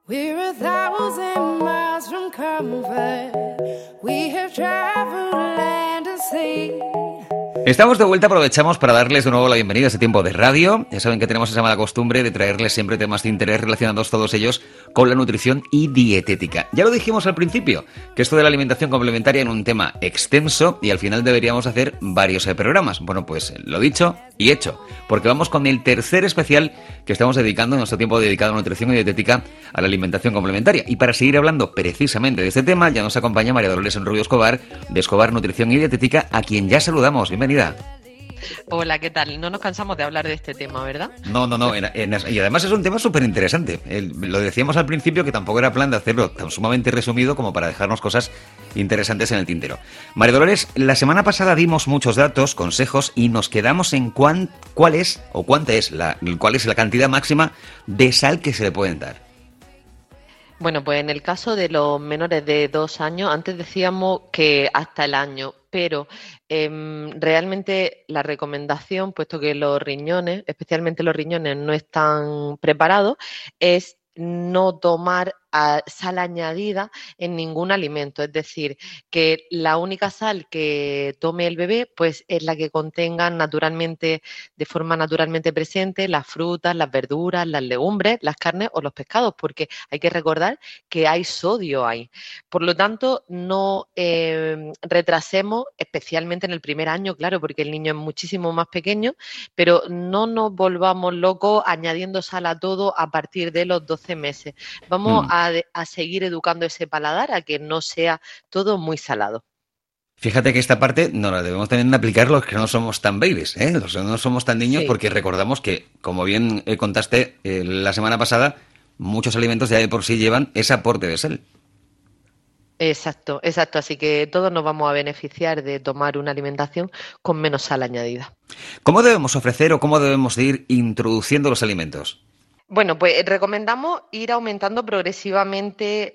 We're 1,000 miles from comfort. We have traveled land and sea. Estamos de vuelta, aprovechamos para darles de nuevo la bienvenida a este tiempo de radio. Ya saben que tenemos esa mala costumbre de traerles siempre temas de interés relacionados todos ellos con la nutrición y dietética. Ya lo dijimos al principio, que esto de la alimentación complementaria era un tema extenso y al final deberíamos hacer varios programas. Bueno, pues lo dicho y hecho, porque vamos con el tercer especial que estamos dedicando, en nuestro tiempo dedicado a nutrición y dietética, a la alimentación complementaria. Y para seguir hablando precisamente de este tema, ya nos acompaña María Dolores Enrubio Escobar, de Escobar Nutrición y Dietética, a quien ya saludamos. Bienvenida. Hola, ¿qué tal? No nos cansamos de hablar de este tema, ¿verdad? No. Y además es un tema súper interesante. Lo decíamos al principio que tampoco era plan de hacerlo tan sumamente resumido como para dejarnos cosas interesantes en el tintero. María Dolores, la semana pasada dimos muchos datos, consejos y nos quedamos en cuál es la cantidad máxima de sal que se le pueden dar. Bueno, pues en el caso de los menores de 2 años, antes decíamos que hasta el año, pero realmente la recomendación, puesto que los riñones, especialmente los riñones, no están preparados, es no tomar sal añadida en ningún alimento. Es decir, que la única sal que tome el bebé pues es la que contenga naturalmente, de forma naturalmente presente, las frutas, las verduras, las legumbres, las carnes o los pescados, porque hay que recordar que hay sodio ahí. Por lo tanto, no retrasemos, especialmente en el primer año, claro, porque el niño es muchísimo más pequeño, pero no nos volvamos locos añadiendo sal a todo a partir de los 12 meses. Vamos a seguir educando ese paladar a que no sea todo muy salado. Fíjate que esta parte no la debemos también aplicar los que no somos tan babies, los que no somos tan niños, Sí. porque recordamos que, como bien contaste la semana pasada, muchos alimentos ya de por sí llevan ese aporte de sal. Exacto. Así que todos nos vamos a beneficiar de tomar una alimentación con menos sal añadida. ¿Cómo debemos ofrecer o cómo debemos de ir introduciendo los alimentos? Bueno, pues recomendamos ir aumentando progresivamente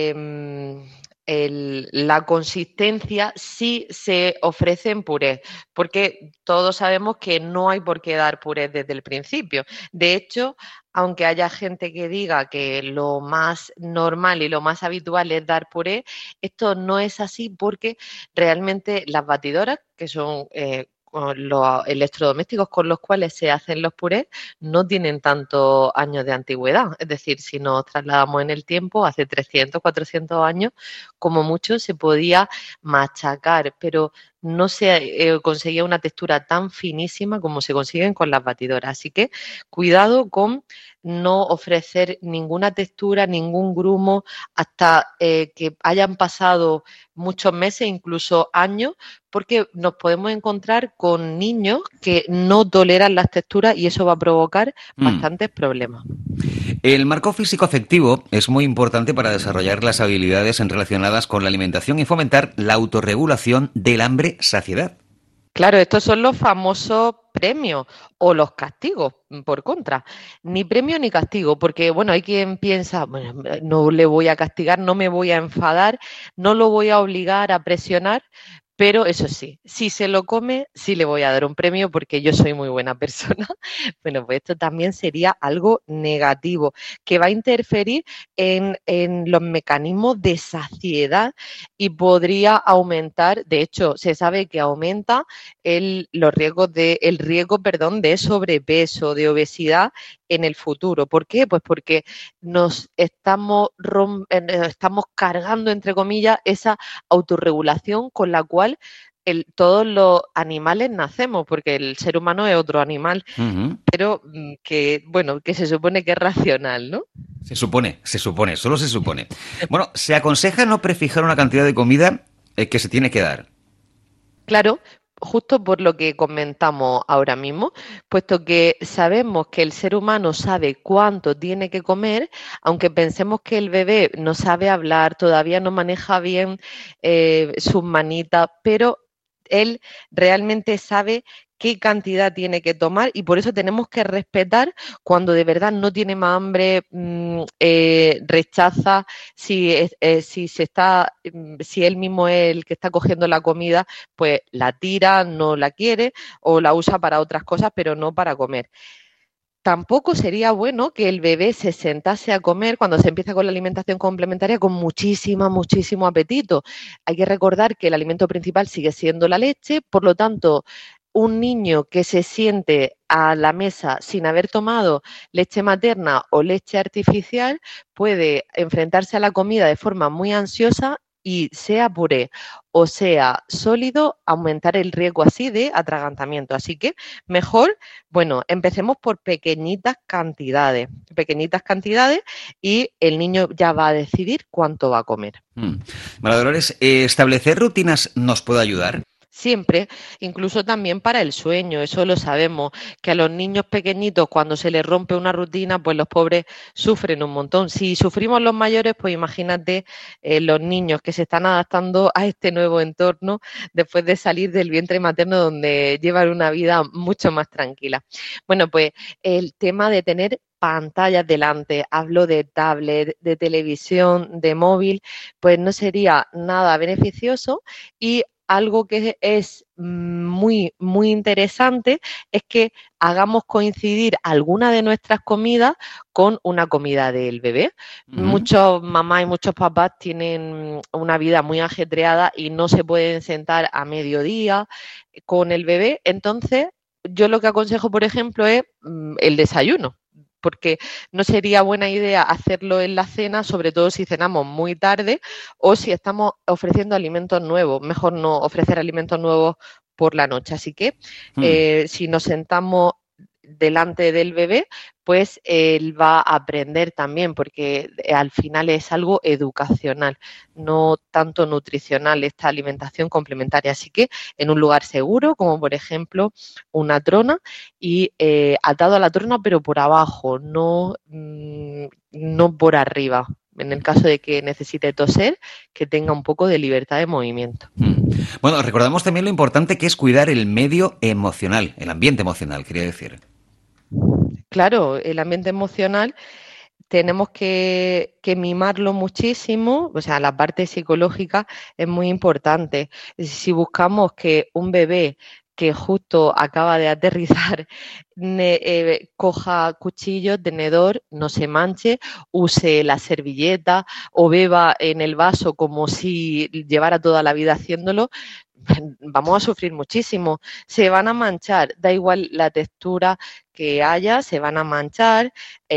la consistencia si se ofrecen purés, porque todos sabemos que no hay por qué dar purés desde el principio. De hecho, aunque haya gente que diga que lo más normal y lo más habitual es dar puré, esto no es así porque realmente las batidoras, que son los electrodomésticos con los cuales se hacen los purés, no tienen tantos años de antigüedad. Es decir, si nos trasladamos en el tiempo, hace 300, 400 años, como mucho se podía machacar, pero no se conseguía una textura tan finísima como se consiguen con las batidoras. Así que cuidado con no ofrecer ninguna textura, ningún grumo, hasta que hayan pasado muchos meses, incluso años, porque nos podemos encontrar con niños que no toleran las texturas y eso va a provocar bastantes problemas. El marco físico-afectivo es muy importante para desarrollar las habilidades relacionadas con la alimentación y fomentar la autorregulación del hambre-saciedad. Claro, estos son los famosos premios o los castigos, por contra. Ni premio ni castigo, porque bueno, hay quien piensa, bueno, no le voy a castigar, no me voy a enfadar, no lo voy a obligar a presionar, pero eso sí, si se lo come, sí le voy a dar un premio porque yo soy muy buena persona. Bueno, pues esto también sería algo negativo, que va a interferir en los mecanismos de saciedad y podría aumentar, de hecho, se sabe que aumenta el riesgo de sobrepeso, de obesidad en el futuro. ¿Por qué? Pues porque nos estamos cargando, entre comillas, esa autorregulación con la cual todos los animales nacemos, porque el ser humano es otro animal, pero que se supone que es racional, ¿no? Se supone, solo se supone. Bueno, se aconseja no prefijar una cantidad de comida que se tiene que dar. Claro, justo por lo que comentamos ahora mismo, puesto que sabemos que el ser humano sabe cuánto tiene que comer, aunque pensemos que el bebé no sabe hablar, todavía no maneja bien sus manitas, pero él realmente sabe qué cantidad tiene que tomar y por eso tenemos que respetar cuando de verdad no tiene más hambre, rechaza, si él mismo es el que está cogiendo la comida, pues la tira, no la quiere o la usa para otras cosas, pero no para comer. tampoco sería bueno que el bebé se sentase a comer cuando se empieza con la alimentación complementaria con muchísimo apetito. Hay que recordar que el alimento principal sigue siendo la leche, por lo tanto, un niño que se siente a la mesa sin haber tomado leche materna o leche artificial puede enfrentarse a la comida de forma muy ansiosa y sea puré o sea sólido, aumentar el riesgo así de atragantamiento. Así que mejor, bueno, empecemos por pequeñitas cantidades y el niño ya va a decidir cuánto va a comer. María Dolores, ¿establecer rutinas nos puede ayudar? Siempre, incluso también para el sueño, eso lo sabemos, que a los niños pequeñitos cuando se les rompe una rutina, pues los pobres sufren un montón. Si sufrimos los mayores, pues imagínate los niños que se están adaptando a este nuevo entorno después de salir del vientre materno donde llevan una vida mucho más tranquila. Bueno, pues el tema de tener pantallas delante, hablo de tablet, de televisión, de móvil, pues no sería nada beneficioso y algo que es muy interesante es que hagamos coincidir alguna de nuestras comidas con una comida del bebé. Muchos mamás y muchos papás tienen una vida muy ajetreada y no se pueden sentar a mediodía con el bebé. Entonces, yo lo que aconsejo, por ejemplo, es el desayuno, porque no sería buena idea hacerlo en la cena, sobre todo si cenamos muy tarde o si estamos ofreciendo alimentos nuevos. Mejor no ofrecer alimentos nuevos por la noche. Así que si nos sentamos delante del bebé, pues él va a aprender también, porque al final es algo educacional, no tanto nutricional esta alimentación complementaria. Así que en un lugar seguro, como por ejemplo una trona, y atado a la trona pero por abajo, no por arriba. En el caso de que necesite toser, que tenga un poco de libertad de movimiento. Bueno, recordamos también lo importante que es cuidar el medio emocional, el ambiente emocional, quería decir. Claro, el ambiente emocional tenemos que mimarlo muchísimo, o sea, la parte psicológica es muy importante. Si buscamos que un bebé que justo acaba de aterrizar coja cuchillo, tenedor, no se manche, use la servilleta o beba en el vaso como si llevara toda la vida haciéndolo, vamos a sufrir muchísimo. Se van a manchar, da igual la textura que haya, se van a manchar,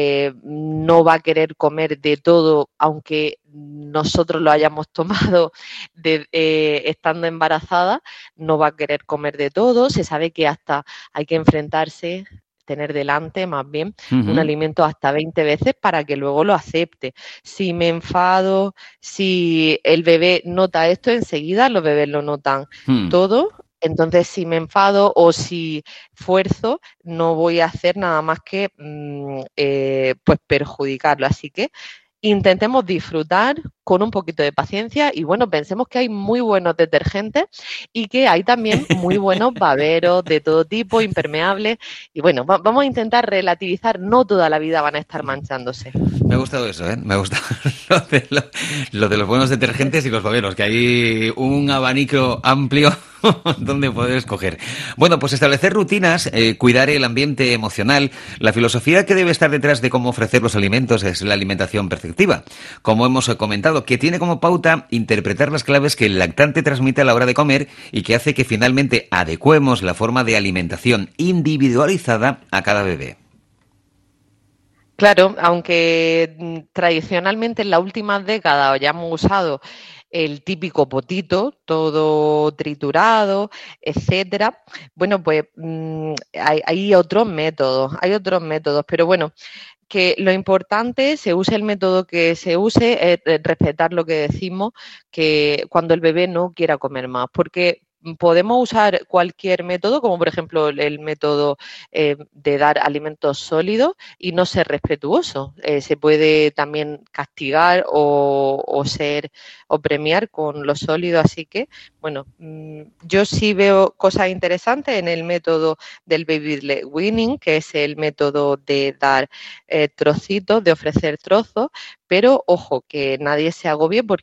no va a querer comer de todo, aunque nosotros lo hayamos tomado estando embarazada, no va a querer comer de todo. Se sabe que hasta hay que enfrentarse, tener delante más bien un alimento hasta 20 veces para que luego lo acepte. Si me enfado, si el bebé nota esto, enseguida los bebés lo notan todo. Entonces, si me enfado o si fuerzo, no voy a hacer nada más que pues perjudicarlo. Así que intentemos disfrutar con un poquito de paciencia y bueno, pensemos que hay muy buenos detergentes y que hay también muy buenos baberos de todo tipo, impermeables y bueno, vamos a intentar relativizar, no toda la vida van a estar manchándose. Me ha gustado eso, ¿eh? Me ha gustado lo de los buenos detergentes y los baberos, que hay un abanico amplio donde poder escoger. Bueno, pues establecer rutinas, cuidar el ambiente emocional, la filosofía que debe estar detrás de cómo ofrecer los alimentos es la alimentación perceptiva. Como hemos comentado, que tiene como pauta interpretar las claves que el lactante transmite a la hora de comer y que hace que finalmente adecuemos la forma de alimentación individualizada a cada bebé. Claro, aunque tradicionalmente en las últimas décadas hayamos usado el típico potito, todo triturado, etcétera. Bueno, pues hay otros métodos, pero bueno, que lo importante, se use el método que se use, es respetar lo que decimos, que cuando el bebé no quiera comer más, porque podemos usar cualquier método, como por ejemplo el método de dar alimentos sólidos y no ser respetuoso. Se puede también castigar o premiar con lo sólido. Así que, bueno, yo sí veo cosas interesantes en el método del baby led weaning, que es el método de dar trocitos, de ofrecer trozos, pero ojo, que nadie se agobie porque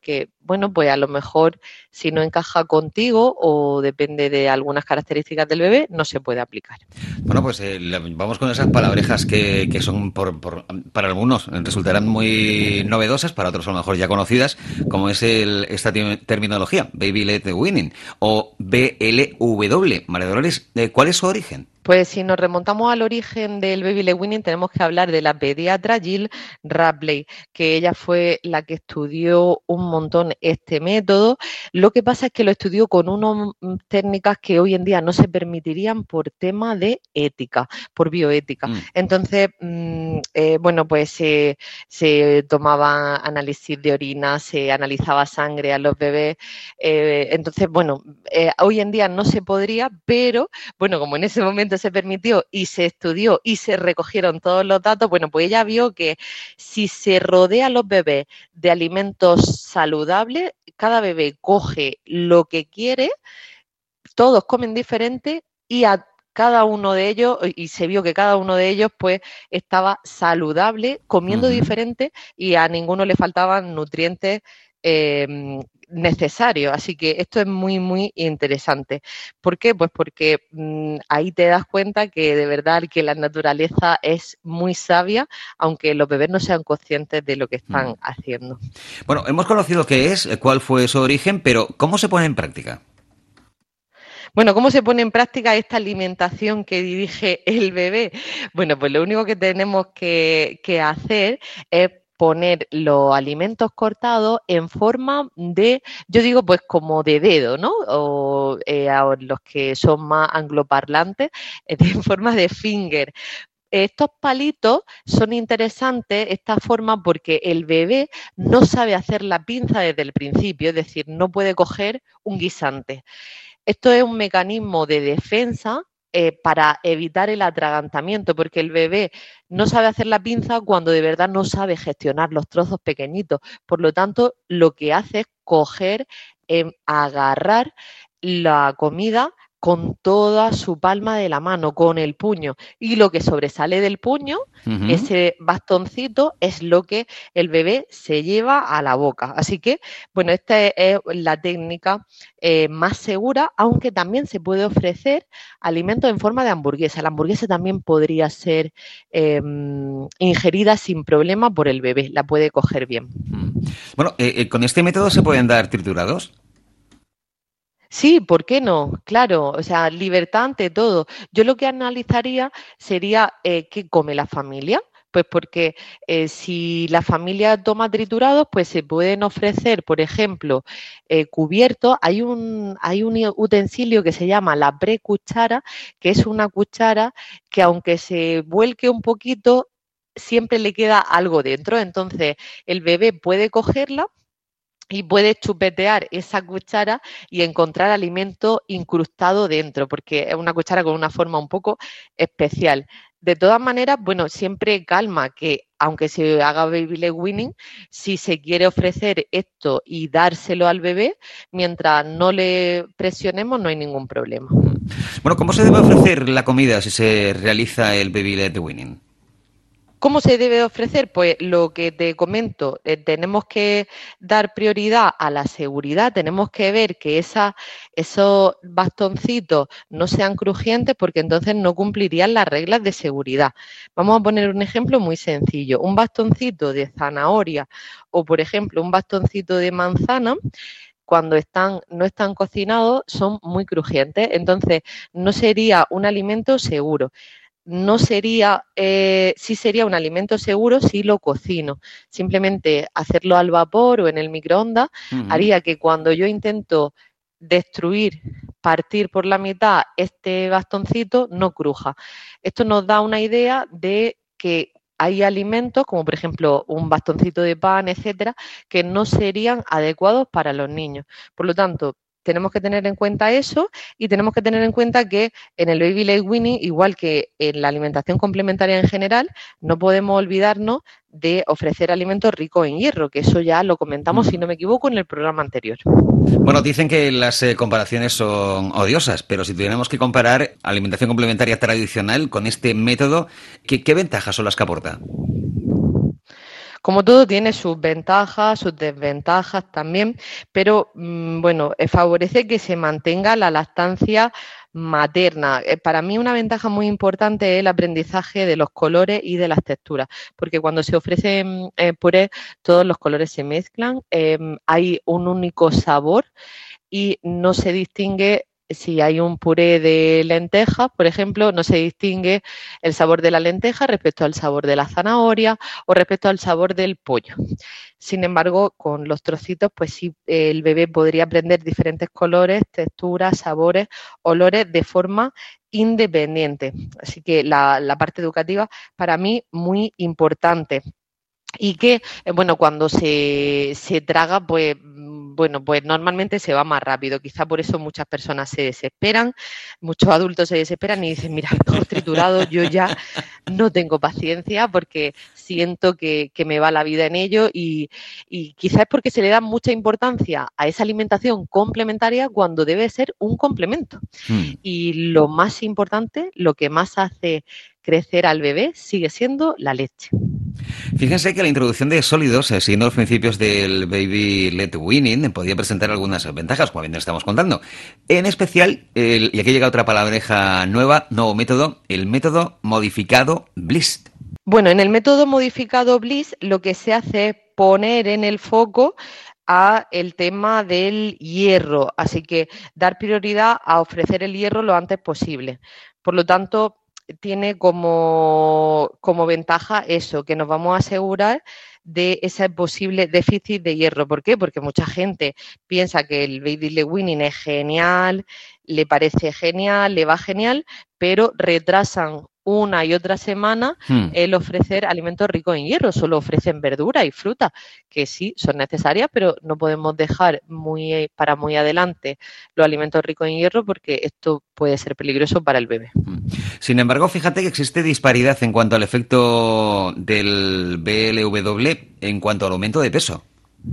bueno, pues a lo mejor si no encaja contigo o depende de algunas características del bebé, no se puede aplicar. Bueno, pues vamos con esas palabrejas que son para algunos resultarán muy novedosas, para otros a lo mejor ya conocidas, como es esta terminología, Baby Led Weaning o BLW. María Dolores, ¿cuál es su origen? Pues si nos remontamos al origen del baby led weaning, tenemos que hablar de la pediatra Jill Rapley, que ella fue la que estudió un montón este método. Lo que pasa es que lo estudió con unas técnicas que hoy en día no se permitirían por tema de ética, por bioética. Entonces, bueno, pues se tomaba análisis de orina, se analizaba sangre a los bebés. Entonces, bueno, hoy en día no se podría, pero bueno, como en ese momento se permitió y se estudió y se recogieron todos los datos, bueno, pues ella vio que si se rodea a los bebés de alimentos saludables, cada bebé coge lo que quiere, todos comen diferente y a cada uno de ellos, y se vio que cada uno de ellos pues estaba saludable, comiendo diferente y a ninguno le faltaban nutrientes necesario. Así que esto es muy, muy interesante. ¿Por qué? Pues porque ahí te das cuenta que de verdad que la naturaleza es muy sabia, aunque los bebés no sean conscientes de lo que están haciendo. Bueno, hemos conocido qué es, cuál fue su origen, pero ¿cómo se pone en práctica? Bueno, ¿cómo se pone en práctica esta alimentación que dirige el bebé? Bueno, pues lo único que tenemos que hacer es poner los alimentos cortados en forma de, yo digo pues como de dedo, ¿no? O a los que son más angloparlantes, en forma de finger. Estos palitos son interesantes, esta forma, porque el bebé no sabe hacer la pinza desde el principio, es decir, no puede coger un guisante. Esto es un mecanismo de defensa para evitar el atragantamiento, porque el bebé no sabe hacer la pinza cuando de verdad no sabe gestionar los trozos pequeñitos. Por lo tanto, lo que hace es coger, agarrar la comida con toda su palma de la mano, con el puño. Y lo que sobresale del puño, ese bastoncito, es lo que el bebé se lleva a la boca. Así que, bueno, esta es la técnica más segura, aunque también se puede ofrecer alimentos en forma de hamburguesa. La hamburguesa también podría ser ingerida sin problema por el bebé, la puede coger bien. Bueno, ¿con este método se pueden dar triturados? Sí, ¿por qué no? Claro, o sea, libertad ante todo. Yo lo que analizaría sería qué come la familia. Pues porque si la familia toma triturados, pues se pueden ofrecer, por ejemplo, cubiertos. Hay un utensilio que se llama la precuchara, que es una cuchara que aunque se vuelque un poquito, siempre le queda algo dentro. Entonces, el bebé puede cogerla y puedes chupetear esa cuchara y encontrar alimento incrustado dentro, porque es una cuchara con una forma un poco especial. De todas maneras, bueno, siempre calma que aunque se haga baby led weaning, si se quiere ofrecer esto y dárselo al bebé, mientras no le presionemos no hay ningún problema. Bueno, ¿cómo se debe ofrecer la comida si se realiza el baby led weaning? ¿Cómo se debe ofrecer? Pues lo que te comento, tenemos que dar prioridad a la seguridad, tenemos que ver que esos bastoncitos no sean crujientes porque entonces no cumplirían las reglas de seguridad. Vamos a poner un ejemplo muy sencillo, un bastoncito de zanahoria o, por ejemplo, un bastoncito de manzana, cuando no están cocinados son muy crujientes, entonces no sería un alimento seguro. No sería, sí sería un alimento seguro si lo cocino. Simplemente hacerlo al vapor o en el microondas haría que cuando yo intento destruir, partir por la mitad este bastoncito, no cruja. Esto nos da una idea de que hay alimentos, como por ejemplo un bastoncito de pan, etcétera, que no serían adecuados para los niños. Por lo tanto, tenemos que tener en cuenta eso y tenemos que tener en cuenta que en el baby led weaning, igual que en la alimentación complementaria en general, no podemos olvidarnos de ofrecer alimentos ricos en hierro, que eso ya lo comentamos, si no me equivoco, en el programa anterior. Bueno, dicen que las comparaciones son odiosas, pero si tuviéramos que comparar alimentación complementaria tradicional con este método, ¿qué ventajas son las que aporta? Como todo tiene sus ventajas, sus desventajas también, pero bueno, favorece que se mantenga la lactancia materna. Para mí una ventaja muy importante es el aprendizaje de los colores y de las texturas, porque cuando se ofrece puré, todos los colores se mezclan, hay un único sabor y no se distingue. Si hay un puré de lentejas, por ejemplo, no se distingue el sabor de la lenteja respecto al sabor de la zanahoria o respecto al sabor del pollo. Sin embargo, con los trocitos, pues sí, el bebé podría aprender diferentes colores, texturas, sabores, olores de forma independiente. Así que la parte educativa para mí muy importante. Y que, bueno, cuando se traga, pues, bueno, pues normalmente se va más rápido. Quizá por eso muchas personas se desesperan, muchos adultos se desesperan y dicen, mira, mejor triturado, yo ya no tengo paciencia porque siento que me va la vida en ello y quizás es porque se le da mucha importancia a esa alimentación complementaria cuando debe ser un complemento. Y lo más importante, lo que más hace crecer al bebé sigue siendo la leche. Fíjense que la introducción de sólidos, siguiendo los principios del Baby Led Weaning, podía presentar algunas ventajas, como bien estamos contando. En especial, y aquí llega otra palabreja nueva, nuevo método, el método modificado Bliss. Bueno, en el método modificado Bliss lo que se hace es poner en el foco a el tema del hierro, así que dar prioridad a ofrecer el hierro lo antes posible. Por lo tanto, tiene como ventaja eso, que nos vamos a asegurar de ese posible déficit de hierro. ¿Por qué? Porque mucha gente piensa que el Baby Led Weaning es genial, le parece genial, le va genial, pero retrasan una y otra semana el ofrecer alimentos ricos en hierro. Solo ofrecen verduras y frutas, que sí son necesarias, pero no podemos dejar para muy adelante los alimentos ricos en hierro porque esto puede ser peligroso para el bebé. Sin embargo, fíjate que existe disparidad en cuanto al efecto del BLW en cuanto al aumento de peso.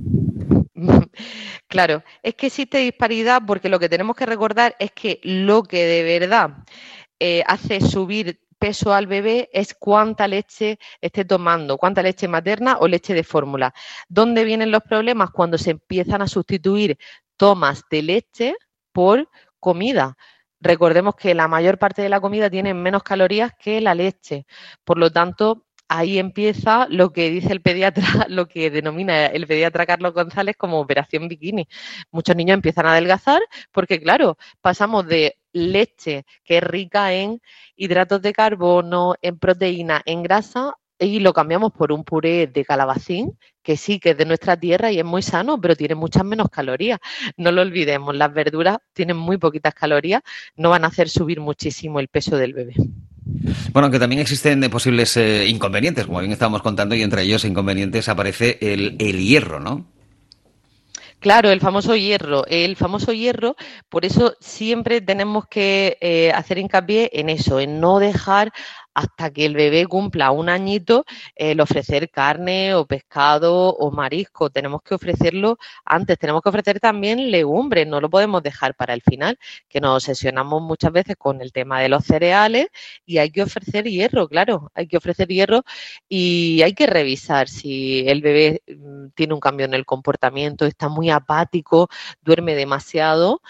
Claro, es que existe disparidad porque lo que tenemos que recordar es que lo que de verdad hace subir peso al bebé es cuánta leche esté tomando, cuánta leche materna o leche de fórmula. ¿Dónde vienen los problemas? Cuando se empiezan a sustituir tomas de leche por comida. Recordemos que la mayor parte de la comida tiene menos calorías que la leche. Por lo tanto, ahí empieza lo que dice el pediatra, lo que denomina el pediatra Carlos González como operación bikini. Muchos niños empiezan a adelgazar porque, claro, pasamos de leche que es rica en hidratos de carbono, en proteína, en grasa, y lo cambiamos por un puré de calabacín, que sí, que es de nuestra tierra y es muy sano, pero tiene muchas menos calorías. No lo olvidemos, las verduras tienen muy poquitas calorías, no van a hacer subir muchísimo el peso del bebé. Bueno, aunque también existen posibles inconvenientes, como bien estábamos contando, y entre ellos inconvenientes aparece el hierro, ¿no? Claro, el famoso hierro. El famoso hierro, por eso siempre tenemos que hacer hincapié en eso, en no dejar hasta que el bebé cumpla un añito el ofrecer carne o pescado o marisco. Tenemos que ofrecerlo antes, tenemos que ofrecer también legumbres, no lo podemos dejar para el final, que nos obsesionamos muchas veces con el tema de los cereales y hay que ofrecer hierro, claro, hay que ofrecer hierro y hay que revisar si el bebé tiene un cambio en el comportamiento, está muy apático, duerme demasiado.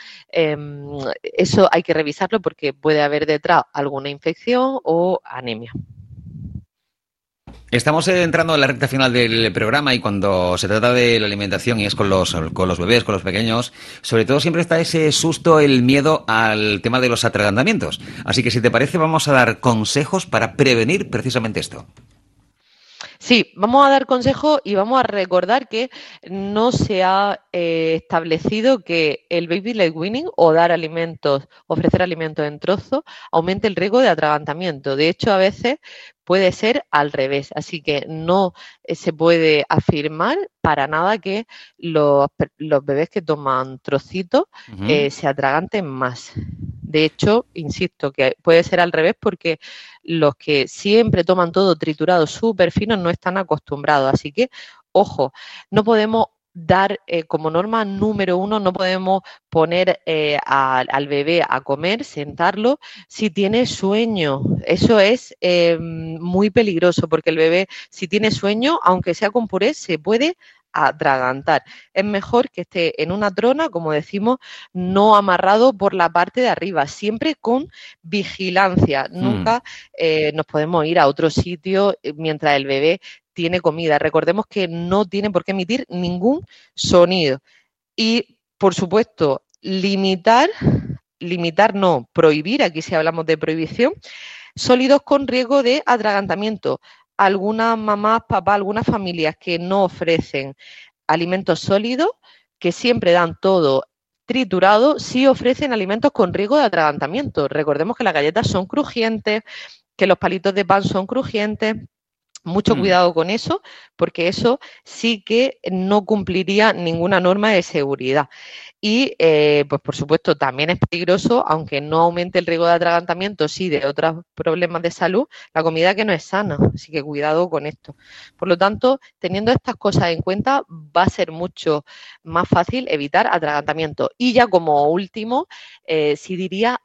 Eso hay que revisarlo porque puede haber detrás alguna infección o anemia. Estamos entrando en la recta final del programa y cuando se trata de la alimentación y es con los bebés, con los pequeños, sobre todo siempre está ese susto, el miedo al tema de los atragantamientos. Así que si te parece vamos a dar consejos para prevenir precisamente esto. Sí, vamos a dar consejos y vamos a recordar que no se ha establecido que el Baby Led Weaning o dar alimentos, ofrecer alimentos en trozos, aumente el riesgo de atragantamiento. De hecho, a veces puede ser al revés, así que no se puede afirmar para nada que los bebés que toman trocitos se atraganten más. De hecho, insisto, que puede ser al revés porque los que siempre toman todo triturado súper fino no están acostumbrados. Así que, ojo, no podemos dar como norma número 1, no podemos poner al bebé a comer, sentarlo, si tiene sueño. Eso es muy peligroso, porque el bebé, si tiene sueño, aunque sea con puré, se puede atragantar. Es mejor que esté en una trona, como decimos, no amarrado por la parte de arriba, siempre con vigilancia. Nunca nos podemos ir a otro sitio mientras el bebé tiene comida. Recordemos que no tiene por qué emitir ningún sonido. Y, por supuesto, prohibir, aquí sí hablamos de prohibición, sólidos con riesgo de atragantamiento. Algunas mamás, papás, algunas familias que no ofrecen alimentos sólidos, que siempre dan todo triturado, sí ofrecen alimentos con riesgo de atragantamiento. Recordemos que las galletas son crujientes, que los palitos de pan son crujientes. Mucho cuidado con eso, porque eso sí que no cumpliría ninguna norma de seguridad. Y, pues por supuesto, también es peligroso, aunque no aumente el riesgo de atragantamiento, sí de otros problemas de salud, la comida que no es sana. Así que cuidado con esto. Por lo tanto, teniendo estas cosas en cuenta, va a ser mucho más fácil evitar atragantamiento. Y ya como último, sí diría,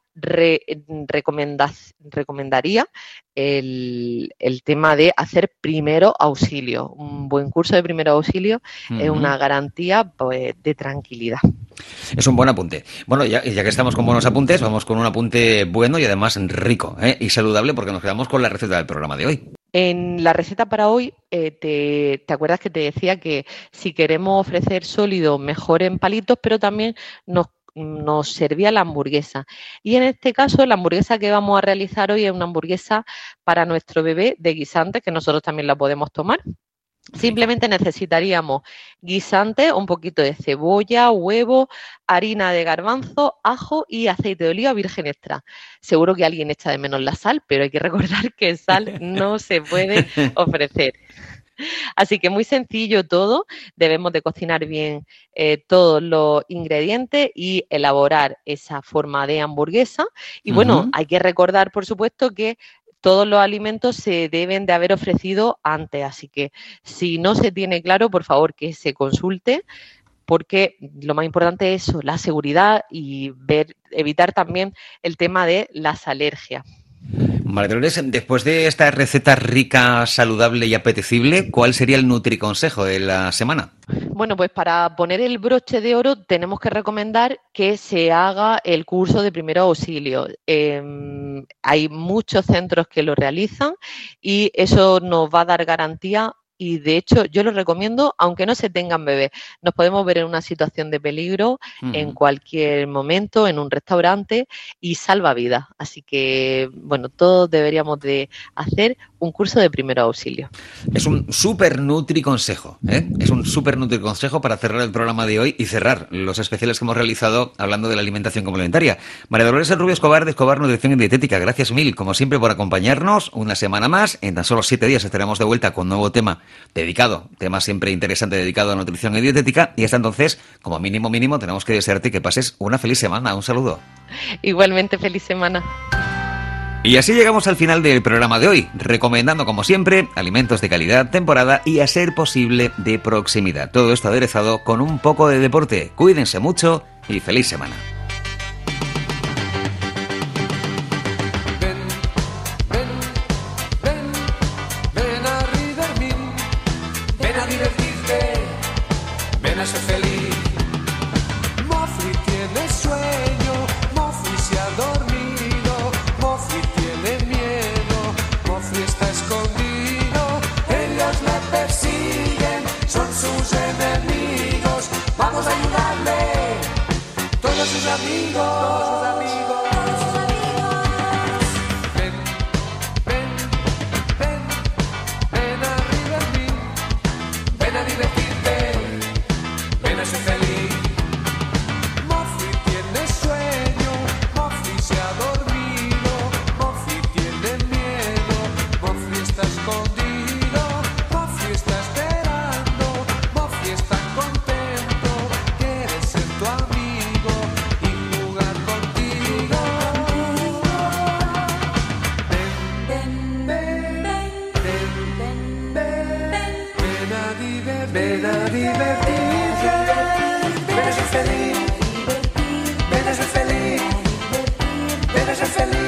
recomendaría el tema de hacer primero auxilio. Un buen curso de primero auxilio es una garantía, pues, de tranquilidad. Es un buen apunte. Bueno, ya que estamos con buenos apuntes, vamos con un apunte bueno y además rico y saludable, porque nos quedamos con la receta del programa de hoy. En la receta para hoy, ¿te acuerdas que te decía que si queremos ofrecer sólido, mejor en palitos, pero también nos servía la hamburguesa? Y en este caso, la hamburguesa que vamos a realizar hoy es una hamburguesa para nuestro bebé de guisante, que nosotros también la podemos tomar. Simplemente necesitaríamos guisante, un poquito de cebolla, huevo, harina de garbanzo, ajo y aceite de oliva virgen extra. Seguro que alguien echa de menos la sal, pero hay que recordar que sal no se puede ofrecer. Así que muy sencillo todo. Debemos de cocinar bien todos los ingredientes y elaborar esa forma de hamburguesa. Y bueno, hay que recordar, por supuesto, que todos los alimentos se deben de haber ofrecido antes, así que si no se tiene claro, por favor que se consulte, porque lo más importante es eso, la seguridad y evitar también el tema de las alergias. María Dolores, después de esta receta rica, saludable y apetecible, ¿cuál sería el nutriconsejo de la semana? Bueno, pues para poner el broche de oro tenemos que recomendar que se haga el curso de primeros auxilios. Hay muchos centros que lo realizan y eso nos va a dar garantía. Y de hecho yo lo recomiendo aunque no se tengan bebés. Nos podemos ver en una situación de peligro en cualquier momento, en un restaurante, y salva vidas. Así que, bueno, todos deberíamos de hacer un curso de primeros auxilios. Es un súper nutriconsejo, Es un súper nutriconsejo para cerrar el programa de hoy y cerrar los especiales que hemos realizado hablando de la alimentación complementaria. María Dolores Rubio Escobar, de Escobar Nutrición y Dietética, gracias mil, como siempre, por acompañarnos una semana más. En tan solo 7 días estaremos de vuelta con un nuevo tema tema siempre interesante dedicado a nutrición y dietética, y hasta entonces, como mínimo, tenemos que desearte que pases una feliz semana. Un saludo. Igualmente, feliz semana. Y así llegamos al final del programa de hoy, recomendando como siempre alimentos de calidad, temporada y a ser posible de proximidad. Todo esto aderezado con un poco de deporte. Cuídense mucho y feliz semana. Ven a divertirte, ven a ven a divertirte, ven a ser feliz, ven a ser feliz, ven a ser feliz.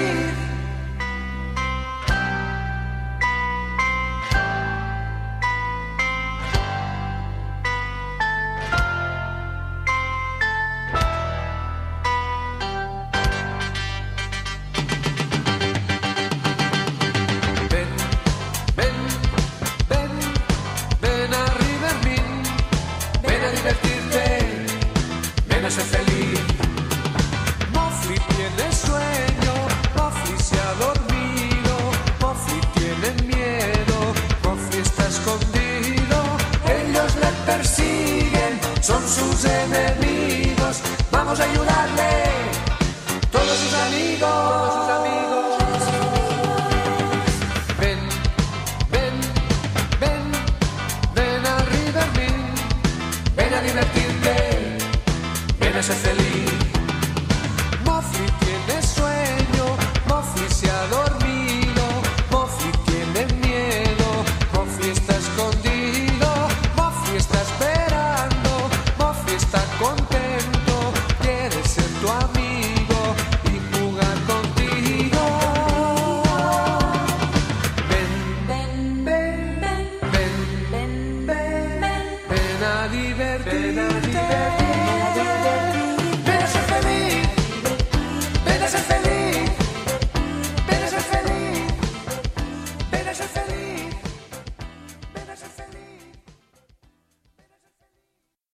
Ser feliz. Mofli tiene sueño, Mofli se ha dormido, Mofli tiene miedo, Mofli está escondido. Ellos le persiguen, son sus enemigos. Vamos a ayudarle, todos sus amigos, sus amigos. Ven, ven, ven, ven a Riverview, ven a divertirte. Ven a ser feliz. Mofli tiene sueño, Mofli se ha dormido, Mofli tiene miedo, Mofli está escondido, Mofli está esperando, Mofli está contento, quiere ser tu amigo y jugar contigo. Ven, ven, ven, ven, ven, ven, ven a divertirte.